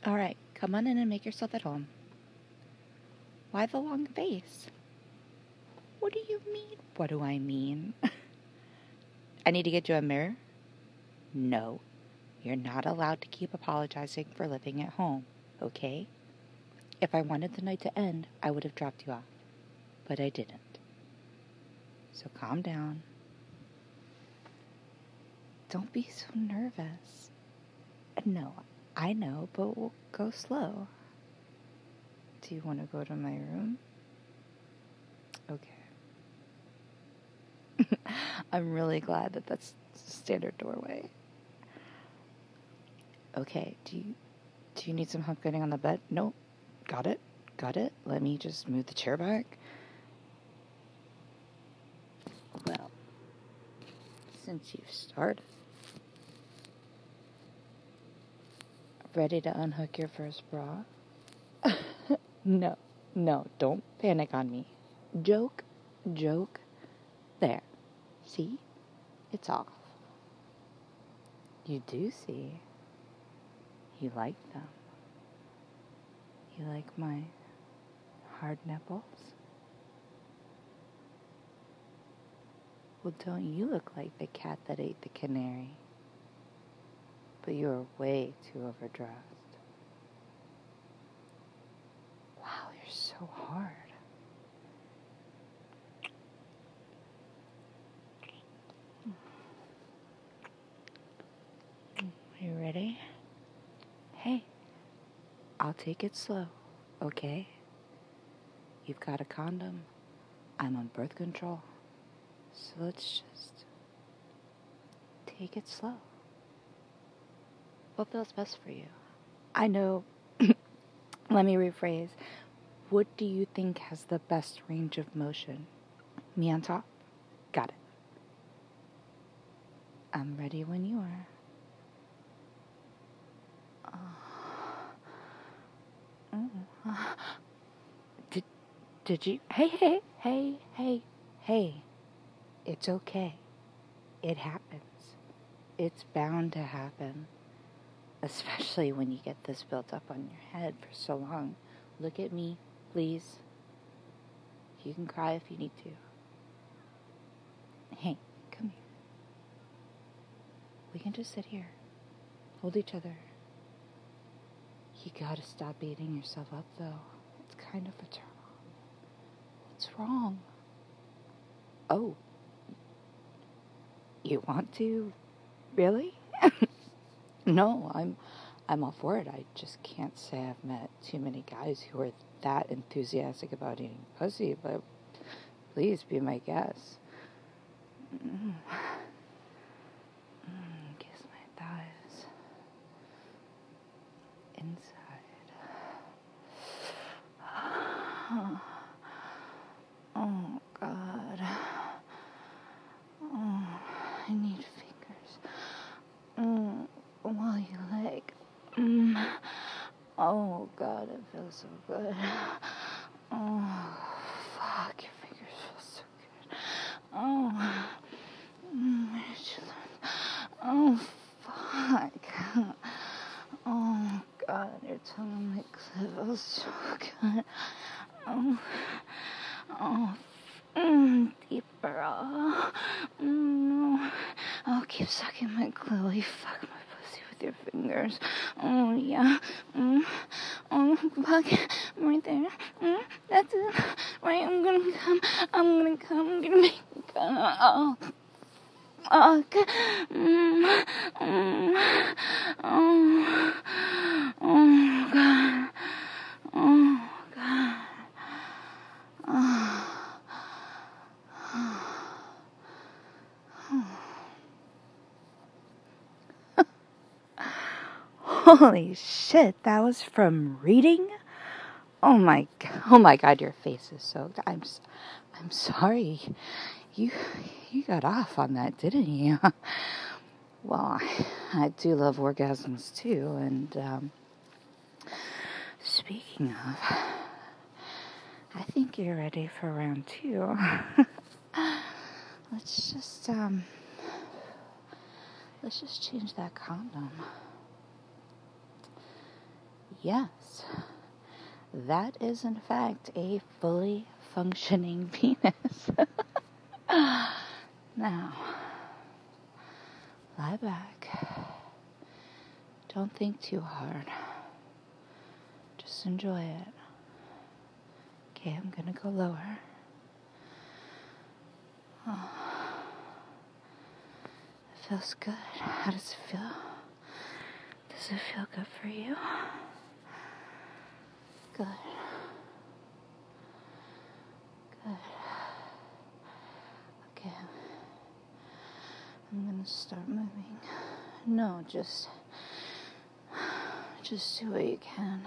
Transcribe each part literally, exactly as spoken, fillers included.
All right, come on in and make yourself at home. Why the long face? What do you mean? What do I mean? I need to get you a mirror? No. You're not allowed to keep apologizing for living at home, okay? If I wanted the night to end, I would have dropped you off. But I didn't. So calm down. Don't be so nervous. No, I know, but we'll go slow. Do you want to go to my room? Okay. I'm really glad that that's the standard doorway. Okay, do you do you need some help getting on the bed? No. Got it? Got it? Let me just move the chair back. Well, since you've started, ready to unhook your first bra? No, no, don't panic on me. Joke, joke. There. See? It's off. You do see. You like them. You like my hard nipples? Well, don't you look like the cat that ate the canary? But you're way too overdressed. Wow, you're so hard. Are you ready? Hey, I'll take it slow, okay? You've got a condom. I'm on birth control. So let's just take it slow. What feels best for you? I know. Let me rephrase. What do you think has the best range of motion? Me on top? Got it. I'm ready when you are. Oh. Did, did you? Hey, hey, hey, hey, hey. It's okay. It happens. It's bound to happen. Especially when you get this built up on your head for so long. Look at me, please. You can cry if you need to. Hey, come here. We can just sit here. Hold each other. You gotta stop beating yourself up, though. It's kind of a turn on. What's wrong? Oh. You want to? Really? No, I'm I'm all for it. I just can't say I've met too many guys who are that enthusiastic about eating pussy, but please be my guest. Mm. Mm, kiss my thighs. Inside. Oh, God. Oh, I need fingers. Mm, while you like. Mm. Oh, God, it feels so good. Oh, fuck, your fingers feel so good. Oh, mm, where did you learn? Oh, fuck. Oh, God, your tongue on my clit feels so good. Oh, oh, mm, deeper. Oh, mm, no. I'll keep sucking my clit while you fuck my pussy with your fingers. Oh, yeah. Mm, oh, fuck it. Right there. Mm, that's it. Right, I'm gonna come. I'm gonna come. I'm gonna make you come. Oh. Fuck. Mm, mm, oh. Oh, God. Oh, God. Oh. Holy shit, that was from reading? Oh my, oh my God, your face is soaked. I'm, I'm sorry. You, you got off on that, didn't you? Well, I, I do love orgasms too, and, um, speaking of, I think you're ready for round two. Let's just, um, let's just change that condom. yes, that is in fact a fully functioning penis. Now, lie back. Don't think too hard. Just enjoy it. Okay, I'm gonna go lower. Oh. It feels good. How does it feel? Does it feel good for you? Good. Good. Okay. I'm gonna start moving. No, just... Just do what you can.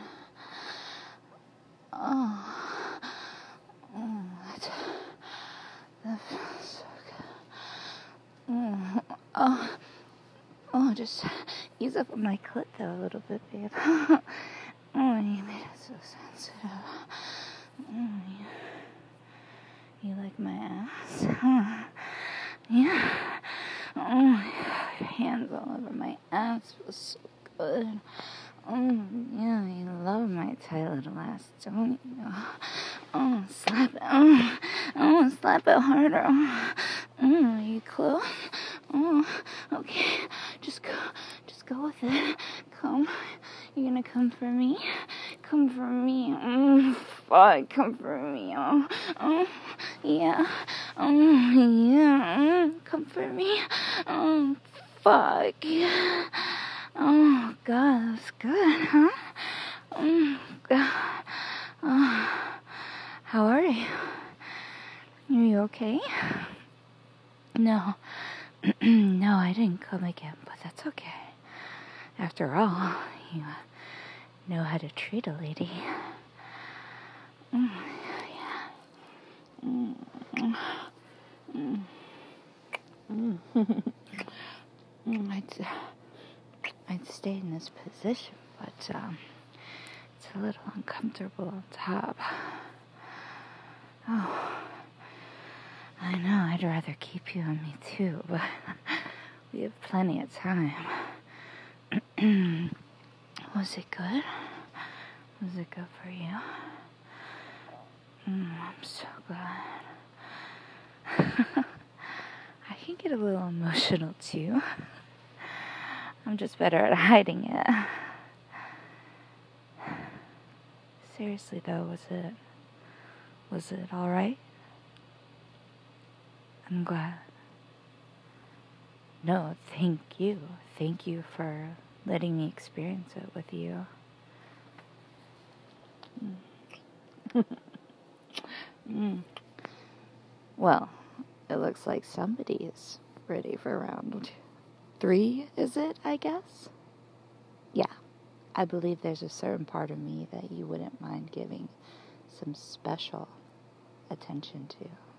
Oh. Oh, that, that feels so good. Oh. Oh. Oh, just ease up on my clit though a little bit, babe. Oh, you made it so sensitive. Oh, you, you like my ass? Huh? Yeah. Oh, your hands all over my ass feels so good. Oh, yeah, you love my tight little ass, don't you? Oh, slap it. Oh, oh slap it harder. Oh, are you close? Oh, okay. Just go, just go with it. Come. You're gonna come for me? Come for me. Oh, fuck, come for me. Oh, oh, yeah. Oh, yeah. Oh, come for me. Oh, fuck. Yeah. Oh, God, that's good, huh? Oh, God. Oh, how are you? Are you okay? No. No, I didn't come again, but that's okay. After all, you know how to treat a lady. Mm, yeah. Mm, mm, mm. mm, I'd, I'd stay in this position, but um, it's a little uncomfortable on top. Oh, I know, I'd rather keep you on me too, but we have plenty of time. Was it good? Was it good for you? Mm, I'm so glad. I can get a little emotional too. I'm just better at hiding it. Seriously though, was it, was it alright? I'm glad. No, thank you. Thank you for letting me experience it with you. Mm. mm. Well, it looks like somebody is ready for round three, is it, I guess? Yeah, I believe there's a certain part of me that you wouldn't mind giving some special attention to.